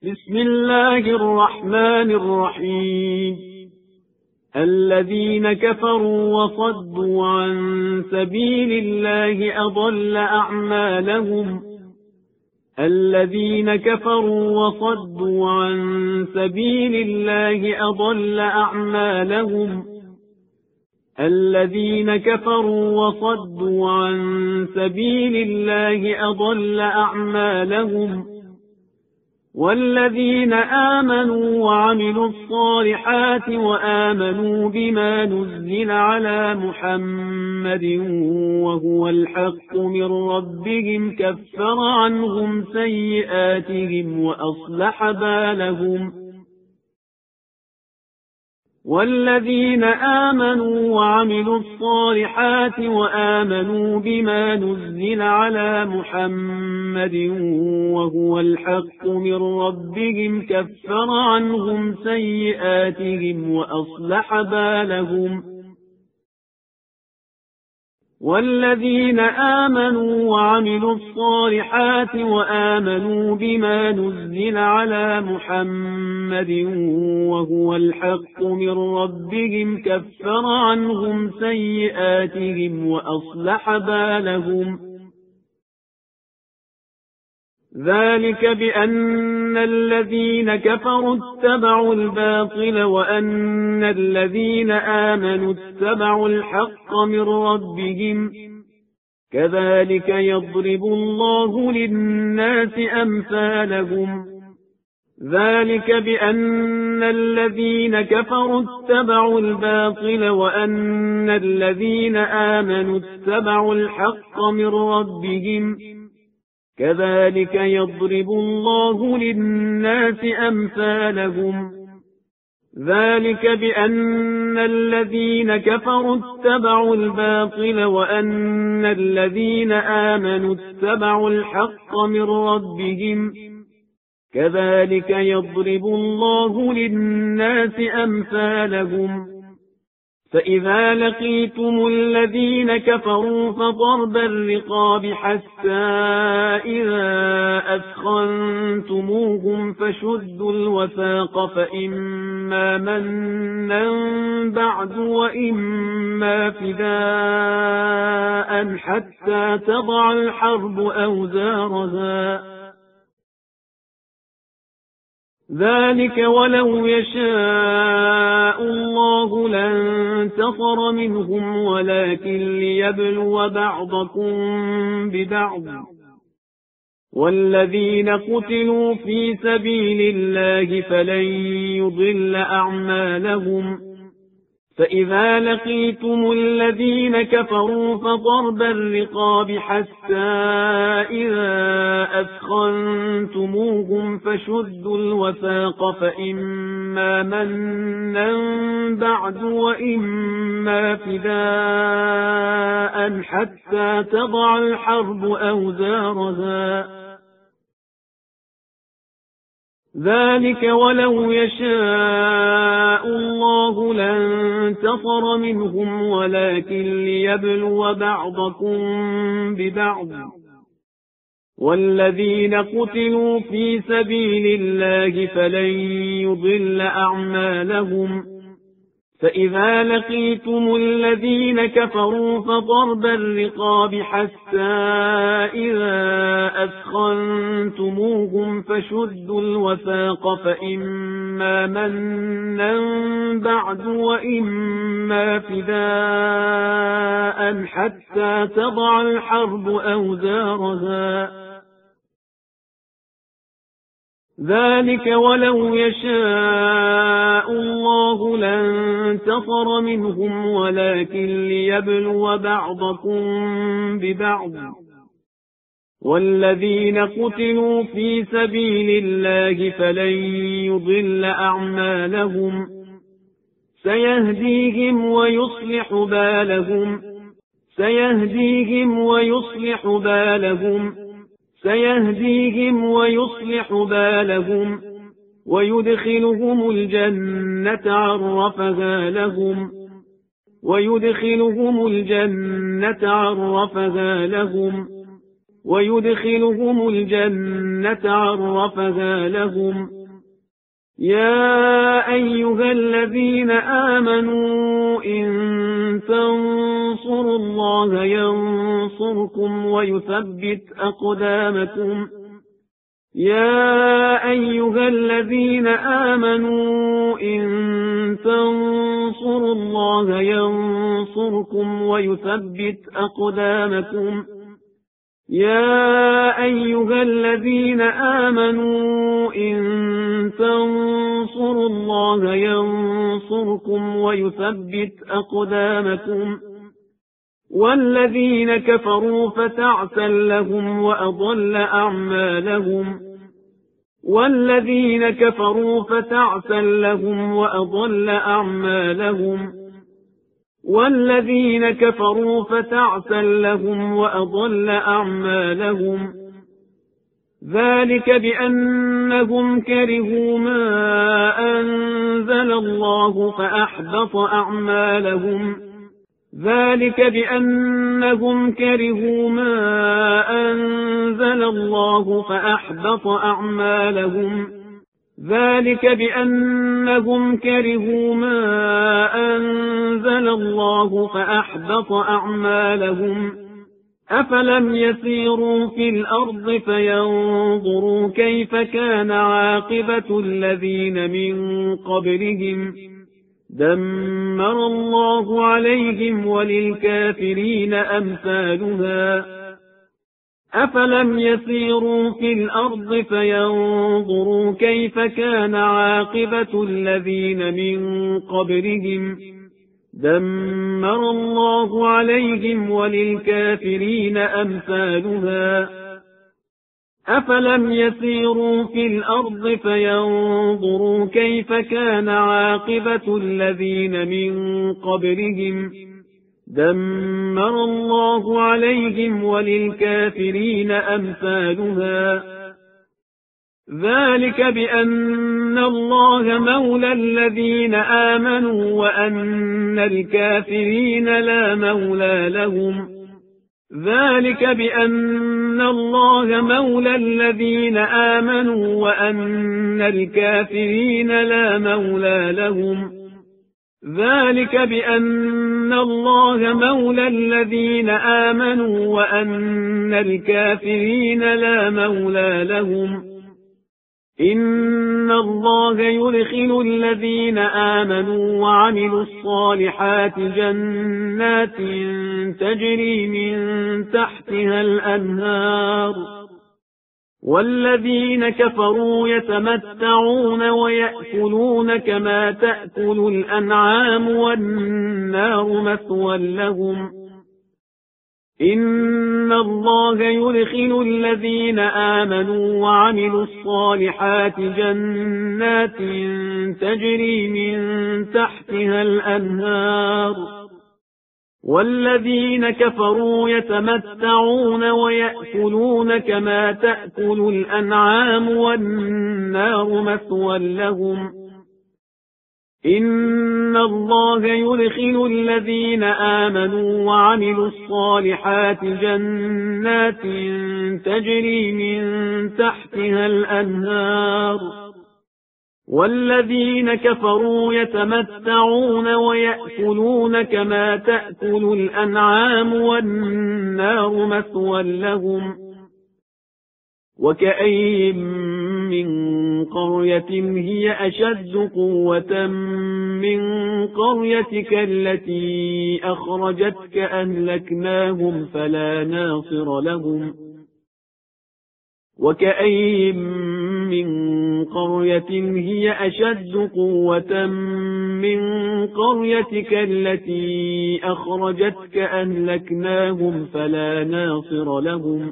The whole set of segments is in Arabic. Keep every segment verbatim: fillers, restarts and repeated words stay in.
بسم الله الرحمن الرحيم. الذين كفروا وصدوا عن سبيل الله أضل أعمالهم الذين كفروا وصدوا عن سبيل الله أضل أعمالهم الذين كفروا وصدوا عن سبيل الله أضل أعمالهم والذين آمنوا وعملوا الصالحات وآمنوا بما نزل على محمد وهو الحق من ربهم كفر عنهم سيئاتهم وأصلح بالهم والذين آمنوا وعملوا الصالحات وآمنوا بما نزل على محمد وهو الحق من ربهم كفر عنهم سيئاتهم وأصلح بالهم والذين آمنوا وعملوا الصالحات وآمنوا بما نزل على محمد وهو الحق من ربهم كفر عنهم سيئاتهم وأصلح بالهم ذلك بأن الذين كفروا اتبعوا الباطل وأن الذين آمنوا اتبعوا الحق من ربهم كذلك يضرب الله للناس أمثالهم ذلك بأن الذين كفروا اتبعوا الباطل وأن الذين آمنوا اتبعوا الحق من ربهم كذلك يضرب الله للناس أمثالهم ذلك بأن الذين كفروا اتبعوا الباطل وأن الذين آمنوا اتبعوا الحق من ربهم كذلك يضرب الله للناس أمثالهم فإذا لقيتم الذين كفروا فضرب الرقاب حتى إذا أثخنتموهم فشدوا الوثاق فإما منا بعد وإما فداء حتى تضع الحرب أوزارها ذلك ولو يشاء الله لانتصر منهم ولكن ليبلو بعضكم ببعض والذين قتلوا في سبيل الله فلن يضل أعمالهم فإذا لقيتم الذين كفروا فضرب الرقاب حتى إذا أثخنتموهم فشدوا الوثاق فإما منا بعد وإما فداء حتى تضع الحرب أوزارها ذلك ولو يشاء الله لانتصر منهم ولكن ليبلو بعضكم ببعض والذين قتلوا في سبيل الله فلن يضل أعمالهم فإذا لقيتم الذين كفروا فضرب الرقاب حتى إذا أثخنتموهم فشدوا الوثاق فإما منا بعد وإما فداء حتى تضع الحرب أوزارها ذلك ولو يشاء الله لانتصر منهم ولكن ليبلو بعضكم ببعض والذين قتلوا في سبيل الله فلن يضل أعمالهم سيهديهم ويصلح بالهم سيهديهم ويصلح بالهم سيهديهم ويصلح بالهم ويدخلهم الجنة عرفها لهم ويدخلهم الجنة عرفها لهم ويدخلهم الجنة عرفها لهم. يا أيها الذين آمنوا إن تنصروا الله ينصركم ويثبت أقدامكم. يا أيها الذين آمنوا إن تنصروا الله ينصركم ويثبت أقدامكم. يا أيها الذين آمنوا إن تنصروا الله ينصركم ويثبت أقدامكم. والذين كفروا فتعسا لهم وأضل أعمالهم. والذين كفروا فتعسا لهم وأضل أعمالهم. والذين كفروا فتعسا لهم وأضل أعمالهم. ذلك بأنهم كرهوا ما أنزل الله فأحبط أعمالهم. ذلك بأنهم كرهوا ما أنزل الله فأحبط أعمالهم. ذلك بأنهم كرهوا ما أنزل الله فأحبط أعمالهم. أفلم يسيروا في الأرض فينظروا كيف كان عاقبة الذين من قبلهم دمر الله عليهم وللكافرين أمثالها. أفلم يسيروا في الأرض فينظروا كيف كان عاقبة الذين من قبلهم دمر الله عليهم وللكافرين أمثالها. أفلم يسيروا في الأرض فينظروا كيف كان عاقبة الذين من قبلهم دمر الله عليهم وللكافرين أمثالها. ذلك بأن الله مولى الذين آمنوا وأن الكافرين لا مولى لهم. ذلك بأن الله مولى الذين آمنوا وأن الكافرين لا مولى لهم. ذلك بأن الله مولى الذين آمنوا وأن الكافرين لا مولى لهم. إن الله يدخل الذين آمنوا وعملوا الصالحات جنات تجري من تحتها الأنهار. والذين كفروا يتمتعون ويأكلون كما تأكل الأنعام والنار مثوى لهم. إن الله يدخل الذين آمنوا وعملوا الصالحات جنات تجري من تحتها الأنهار. والذين كفروا يتمتعون ويأكلون كما تأكل الأنعام والنار مثوى لهم. إن الله يدخل الذين آمنوا وعملوا الصالحات جنات تجري من تحتها الأنهار. والذين كفروا يتمتعون ويأكلون كما تأكل الأنعام والنار مثوى لهم. وكأي من قرية هي أشد قوة من قريتك التي أخرجتك أهلكناهم فلا ناصر لهم. وكأي من قرية هي أشد قوة من قريتك التي أخرجتك أهلكناهم فلا ناصر لهم.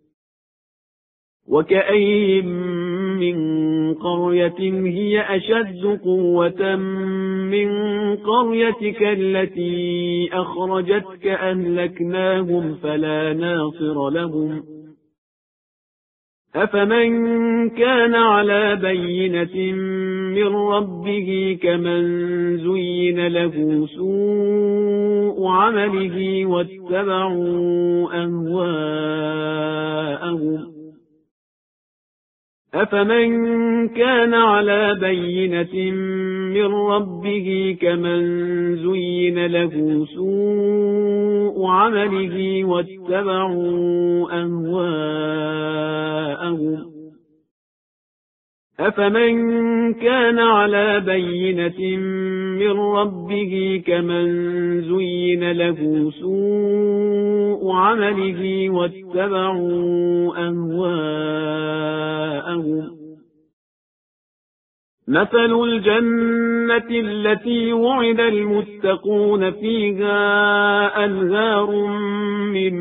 وكأي من قرية هي أشد قوة من قريتك التي أخرجتك أهلكناهم فلا ناصر لهم. أفمن كان على بينة من ربه كمن زين له سوء عمله واتبعوا أهواءهم أفمن كان على بينة من ربه كمن زين له سوء عمله واتبعوا أهواءهم أفمن كان على بينة من ربه كمن زين له سوء عمله واتبعوا أهواءهم مثل الجنة التي وعد المتقون فيها أنهار من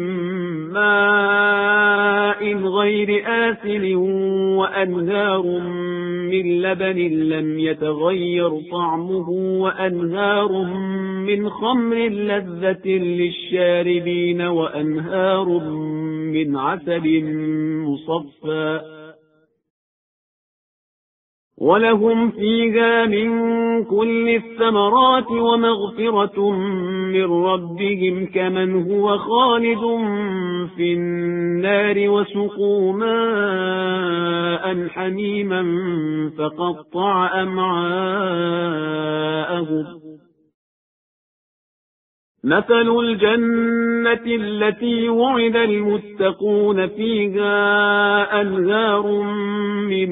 ماء غير آسن وأنهار من لبن لم يتغير طعمه وأنهار من خمر لذة للشاربين وأنهار من عسل مصفى ولهم فيها من كل الثمرات ومغفرة من ربهم كمن هو خالد في النار وسقوا ماء حميما فقطع أمعاءهم مثل الجنة التي وعد المتقون فيها أنهار من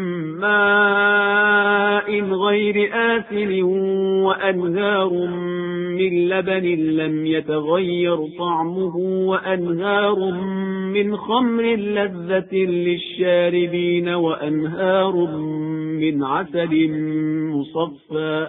ماء غير آسن وأنهار من لبن لم يتغير طعمه وأنهار من خمر لذة للشاربين وأنهار من عسل مصفى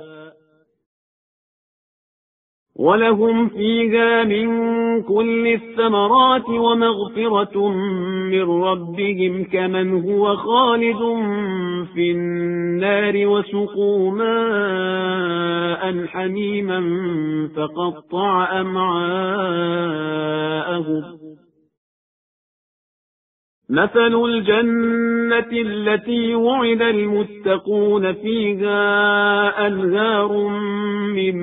ولهم فيها من كل الثمرات ومغفرة من ربهم كمن هو خالد في النار وسقوا ماء حميما فقطع أمعاءهم مثل الجنة التي وعد المتقون فيها أنهار من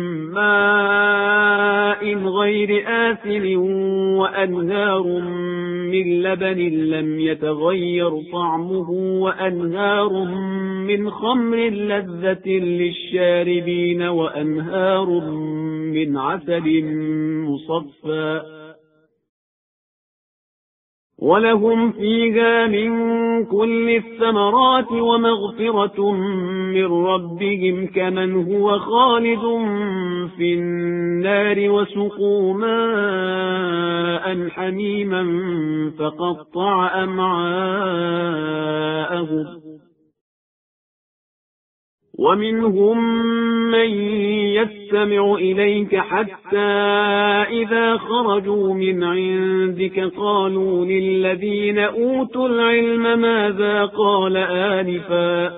ماء غير آسن وأنهار من لبن لم يتغير طعمه وأنهار من خمر لذة للشاربين وأنهار من عسل مصفى ولهم فيها من كل الثمرات ومغفرة من ربهم كمن هو خالد في النار وسقوا ماء حميما فقطع أمعاءهم ومنهم من يستمع إليك حتى إذا خرجوا من عندك قالوا للذين أوتوا العلم ماذا قال آنفا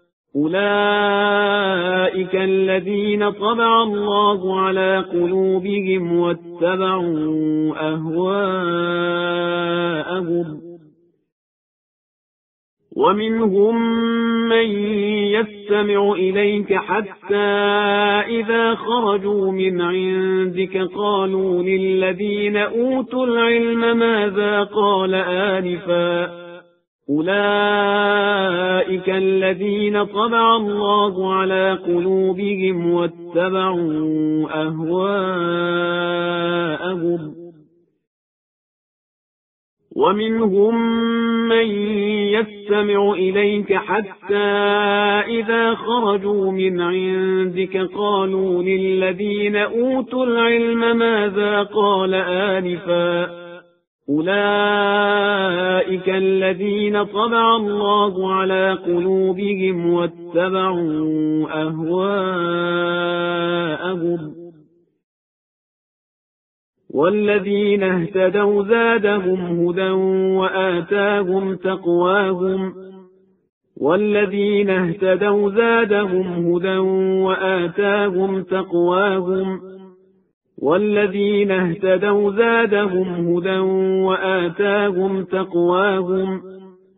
أولئك الذين طبع الله على قلوبهم واتبعوا أهواءهم ومنهم من يستمع إليك حتى إذا خرجوا من عندك قالوا للذين أوتوا العلم ماذا قال آنفا أولئك الذين طبع الله على قلوبهم واتبعوا أهواءهم ومنهم من يستمع إليك حتى إذا خرجوا من عندك قالوا للذين أوتوا العلم ماذا قال آنفا أولئك الذين طبع الله على قلوبهم واتبعوا أهواءهم والذين اهتدوا زادهم هدى وآتاهم تقواهم والذين اهتدوا زادهم هدى وآتاهم تقواهم والذين اهتدوا زادهم هدى وآتاهم تقواهم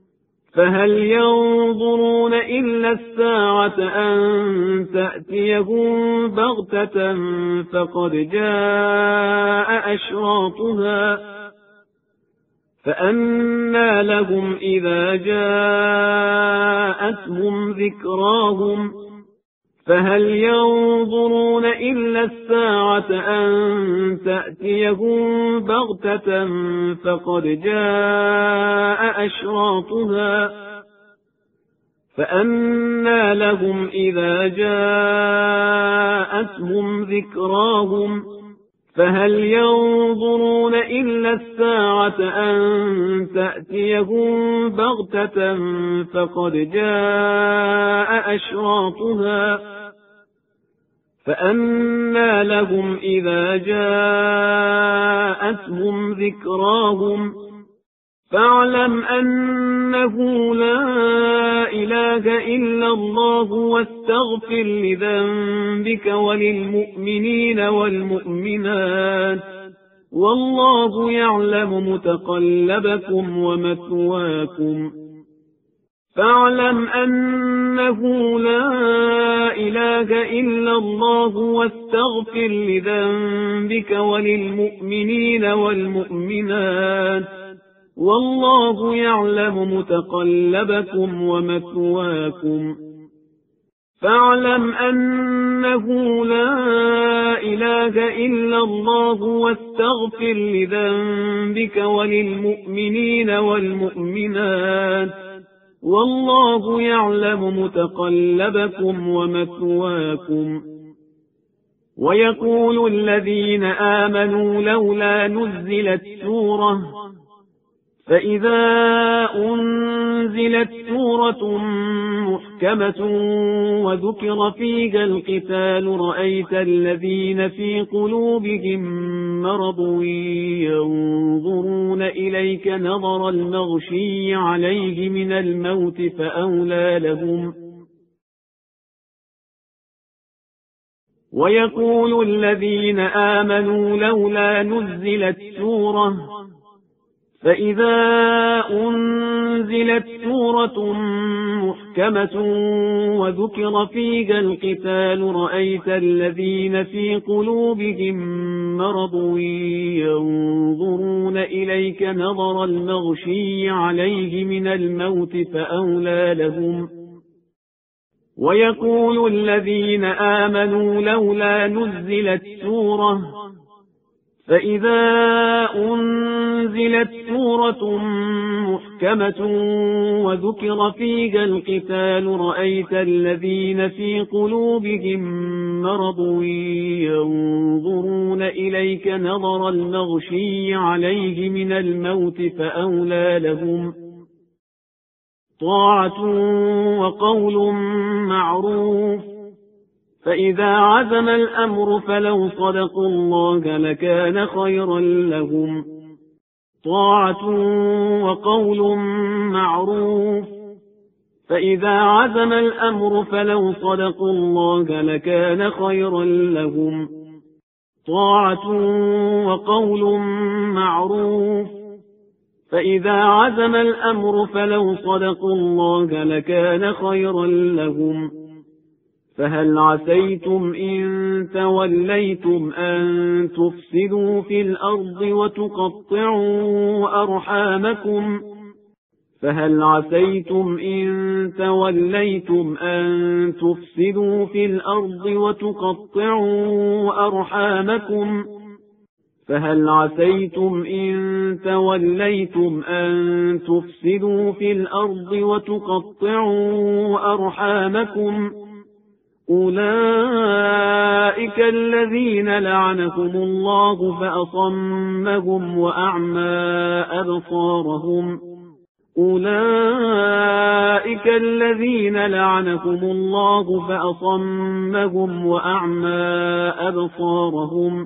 فهل ينظرون إلا الساعة أن تأتيهم بغتة فقد جاء أشراطها فأنى لهم إذا جاءتهم ذكراهم فهل ينظرون إلا الساعة أن تأتيهم بغتة فقد جاء أشراطها فأنى لهم إذا جاءتهم ذكراهم فهل ينظرون إلا الساعة أن تأتيهم بغتة فقد جاء أشراطها فأنى لهم إذا جاءتهم ذكراهم فاعلم أنه لا إله إلا الله واستغفر لذنبك وللمؤمنين والمؤمنات والله يعلم متقلبكم ومثواكم فاعلم أنه لا إله إلا الله واستغفر لذنبك وللمؤمنين والمؤمنات والله يعلم متقلبكم ومثواكم فاعلم أنه لا إله إلا الله واستغفر لذنبك وللمؤمنين والمؤمنات والله يعلم متقلبكم ومثواكم ويقول الذين آمنوا لولا نزلت سورة فإذا أنزلت سورة محكمة وذكر فيها القتال رأيت الذين في قلوبهم مرض ينظرون إليك نظر المغشي عليه من الموت فأولى لهم ويقول الذين آمنوا لولا نزلت سورة فإذا أنزلت سورة محكمة وذكر فيها القتال رأيت الذين في قلوبهم مرض ينظرون إليك نظر المغشي عليه من الموت فأولى لهم ويقول الذين آمنوا لولا نزلت سورة فإذا أنزلت سورة محكمة وذكر فيها القتال رأيت الذين في قلوبهم مرض ينظرون إليك نظر المغشي عليه من الموت فأولى لهم طاعة وقول معروف فإذا عزم الأمر فلو صدقوا الله لكان خيرا لهم طاعة وقول معروف فإذا عزم الأمر فلو صدقوا الله لكان خيرا لهم طاعة وقول معروف فإذا عزم الأمر فلو صدقوا الله لكان خيرا لهم فهل عسيتم إن توليتم أن تفسدوا في الأرض وتقطعوا أرحامكم فهل عسيتم إن توليتم أن تفسدوا في الأرض وتقطعوا أرحامكم فهل عسيتم إن توليتم أن تفسدوا في الأرض وتقطعوا أرحامكم أولئك الذين لعنهم الله فأصمهم وأعمى أبصارهم أولئك الذين لعنهم الله فأصمهم وأعمى أبصارهم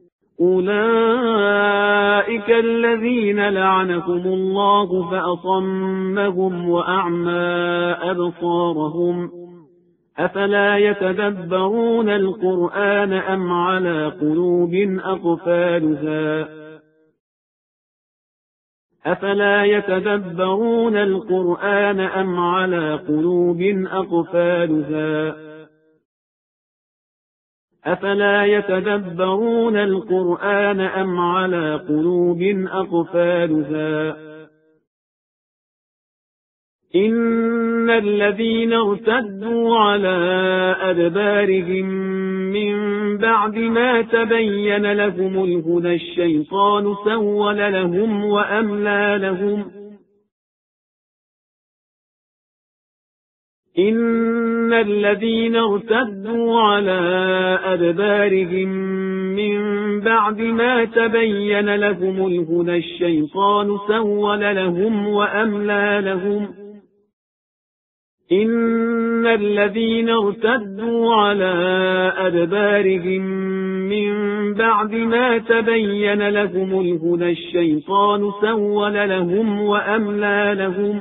أولئك الذين لعنهم الله فأصمهم وأعمى أبصارهم أفلا يتدبرون القرآن أم على قلوب أقفالها أفلا يتدبرون القرآن أم على قلوب أقفالها أفلا يتدبرون القرآن أم على قلوب أقفالها إن الذين ارتدوا على أدبارهم من بعد ما تبين لهم الهدى الشيطان سول لهم وأملى لهم إن الذين ارتدوا على أدبارهم من بعد ما تبين لهم الهدى الشيطان سول لهم وأملى لهم إن الذين ارتدوا على أدبارهم من بعد ما تبين لهم الهدى الشيطان سول لهم وأملى لهم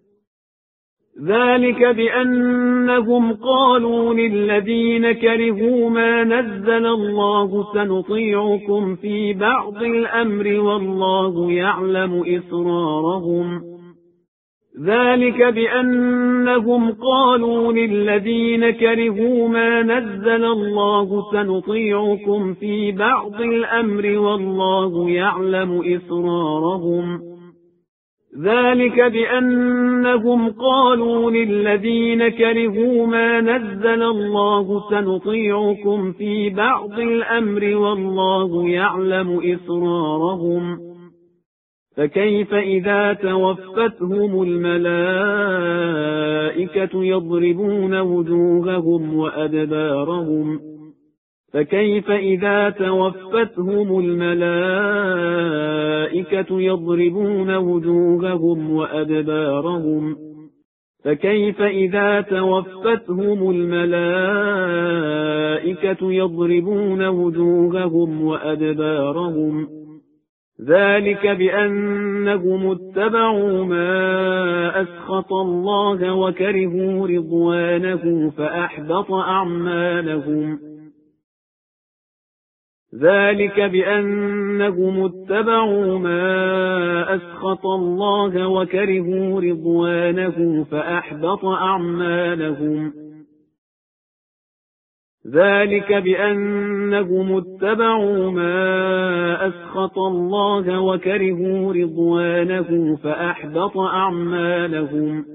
ذلك بأنهم قالوا للذين كرهوا ما نزل الله سنطيعكم في بعض الأمر والله يعلم إسرارهم ذلك بأنهم قالوا للذين كرهوا ما نزل الله سنطيعكم في بعض الأمر والله يعلم إسرارهم ذلك بأنهم قالوا للذين كرهوا ما نزل الله سنطيعكم في بعض الأمر والله يعلم إسرارهم فكيف إذا توفتهم الملائكة يضربون وجوههم وأدبارهم فكيف إذا توفتهم الملائكة يضربون وجوههم وأدبارهم فكيف إذا توفتهم الملائكة يضربون وجوههم وأدبارهم ذلك بأنهم اتبعوا ما أسخط الله وكرهوا رضوانه فأحبط أعمالهم ذلك بأنهم اتبعوا ما أسخط الله وكرهوا رضوانه فأحبط أعمالهم ذلك بأنهم اتبعوا ما أسخط الله وكرهوا رضوانه فأحبط أعمالهم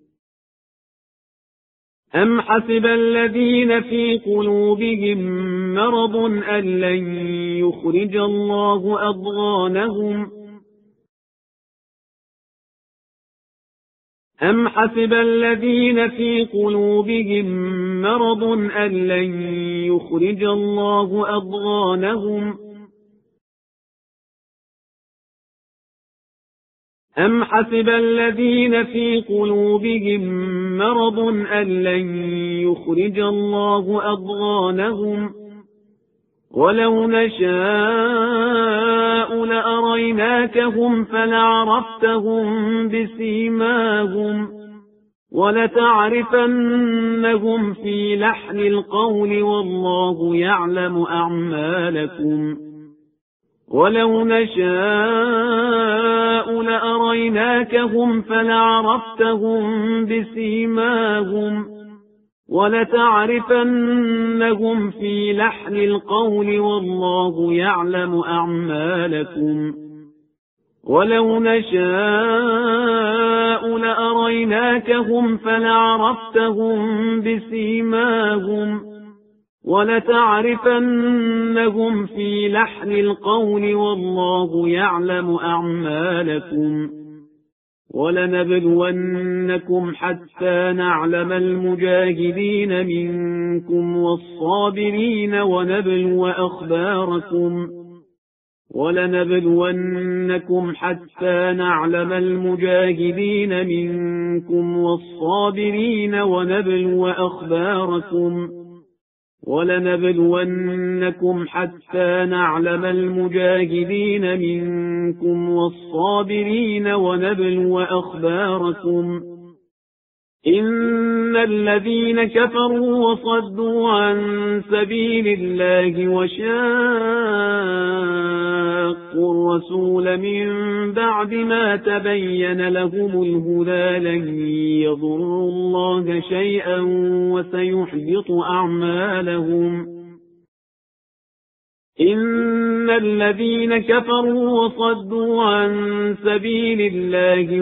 أم حسب الذين في قلوبهم مرض أن لن يخرج الله أضغانهم أم حسب الذين في قلوبهم مرض أن لن يخرج الله أضغانهم أم حسب الذين في قلوبهم مرض أن لن يخرج الله أضغانهم ولو نشاء لأريناكهم فلعرفتهم بسيماهم ولتعرفنهم في لحن القول والله يعلم أعمالكم ولو نشاء لأريناكهم فلعرفتهم بسيماهم ولتعرفنهم في لحن القول والله يعلم أعمالكم ولو نشاء لأريناكهم فلعرفتهم بسيماهم ولتعرفنهم في لحن القول والله يعلم أعمالكم ولنبلونكم حتى نعلم المجاهدين منكم والصابرين ونبلو أخباركم ولنبلونكم حتى نعلم المجاهدين منكم والصابرين ونبلو أخباركم ولنبلونكم حتى نعلم المجاهدين منكم والصابرين ونبلو أخباركم إن الذين كفروا وصدوا عن سبيل الله وشاقوا الرسول من بعد ما تبين لهم الهدى لن يضروا الله شيئا وسيحبط أعمالهم إن الذين كفروا وصدوا عن سبيل الله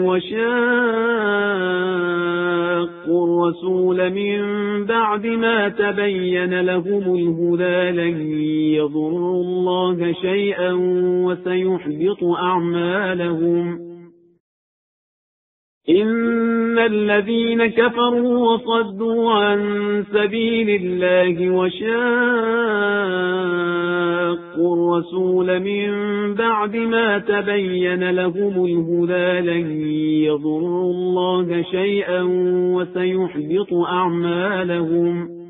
وشاقوا الرسول من بعد ما تبين لهم الهدى لن يضروا الله شيئا وسيحبط أعمالهم إن الذين كفروا وصدوا عن سبيل الله وشاقوا الرسول من بعد ما تبين لهم الهدى لن يضروا الله شيئا وسيحبط أعمالهم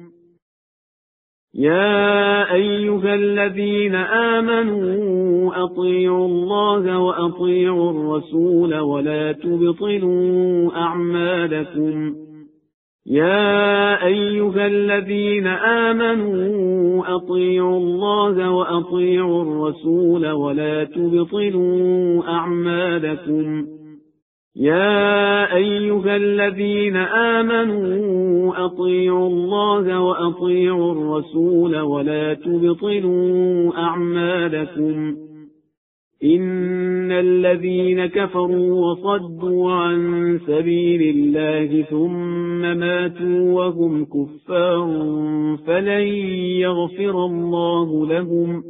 يا أيها الذين آمنوا أطيعوا الله وأطيعوا الرسول ولا تبطلوا أعمالكم يا أيها الذين آمنوا أطيعوا الله وأطيعوا الرسول ولا تبطلوا أعمالكم يا أيها الذين آمنوا أطيعوا الله وأطيعوا الرسول ولا تبطلوا أعمالكم إن الذين كفروا وصدوا عن سبيل الله ثم ماتوا وهم كفار فلن يغفر الله لهم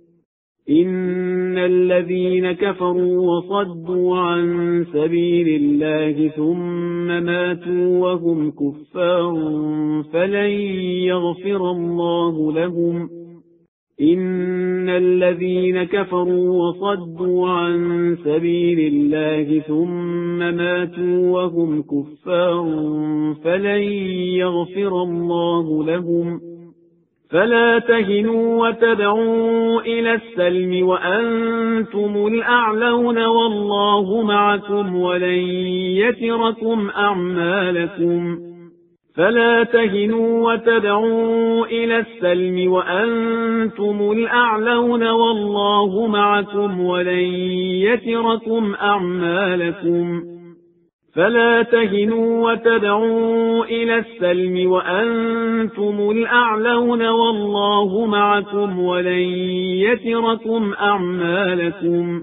إن الذين كفروا وصدوا عن سبيل الله ثم ماتوا وهم كفار فلن يغفر الله لهم إن الذين كفروا وصدوا عن سبيل الله ثم ماتوا وهم كفار فلن يغفر الله لهم فلا تهنوا وتدعوا إلى السلم وأنتم الأعلون والله معكم ولن يتركم أعمالكم فلا تهنوا وتدعوا إلى السلم وأنتم الأعلون والله معكم ولن يتركم أعمالكم فلا تهنوا وتدعوا إلى السلم وأنتم الأعلون والله معكم ولن يتركم أعمالكم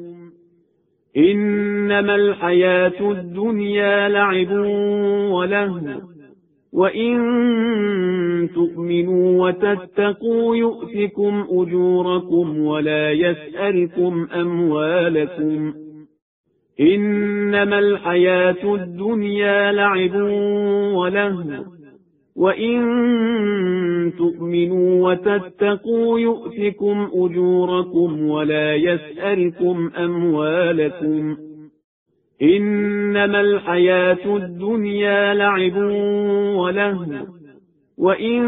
إنما الحياة الدنيا لعب ولهو وإن تؤمنوا وتتقوا يؤتكم أجوركم ولا يسألكم أموالكم إنما الحياة الدنيا لعب ولهو وإن تؤمنوا وتتقوا يؤتكم أجوركم ولا يسألكم أموالكم إنما الحياة الدنيا لعب ولهو وإن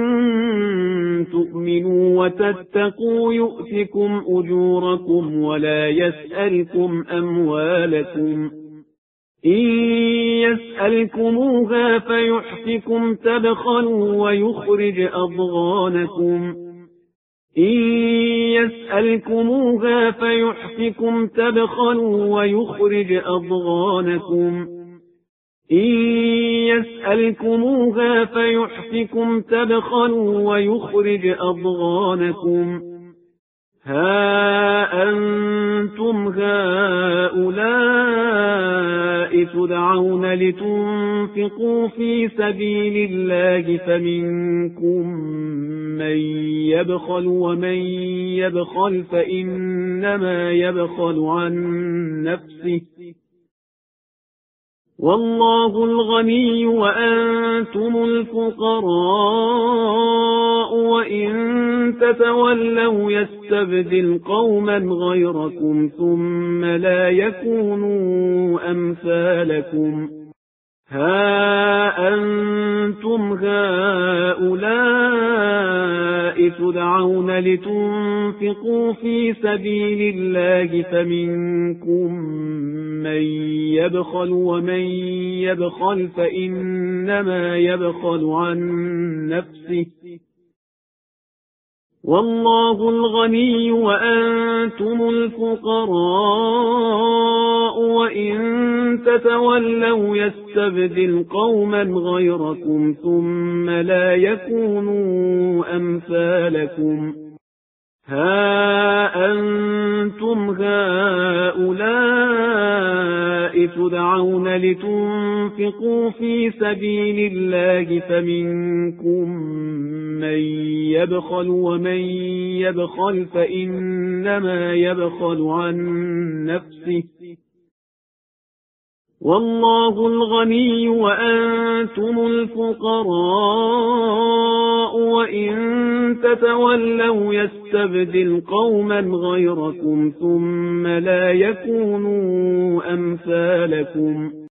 تؤمنوا وتتقوا يؤتكم أجوركم ولا يسألكم أموالكم إن يسألكموها فيحفكم تبخلوا ويخرج أضغانكم إن يسألكموها فيحفكم تبخلوا ويخرج أضغانكم إن يسألكموها فيحفكم تبخلوا ويخرج أضغانكم ها أنتم هؤلاء تدعون لتنفقوا في سبيل الله فمنكم من يبخل ومن يبخل فإنما يبخل عن نفسه والله الغني وأنتم الفقراء وإن تتولوا يستبدل قوما غيركم ثم لا يكونوا أمثالكم ها أنتم هؤلاء تدعون لتنفقوا في سبيل الله فمنكم من يبخل ومن يبخل فإنما يبخل عن نفسه والله الغني وأنتم الفقراء وإن تتولوا يستبدل قوما غيركم ثم لا يكونوا أمثالكم ها أنتم هؤلاء تدعون لتنفقوا في سبيل الله فمنكم من يبخل ومن يبخل فإنما يبخل عن نفسه والله الغني وأنتم الفقراء وإن تتولوا يستبدل قوما غيركم ثم لا يكونوا أمثالكم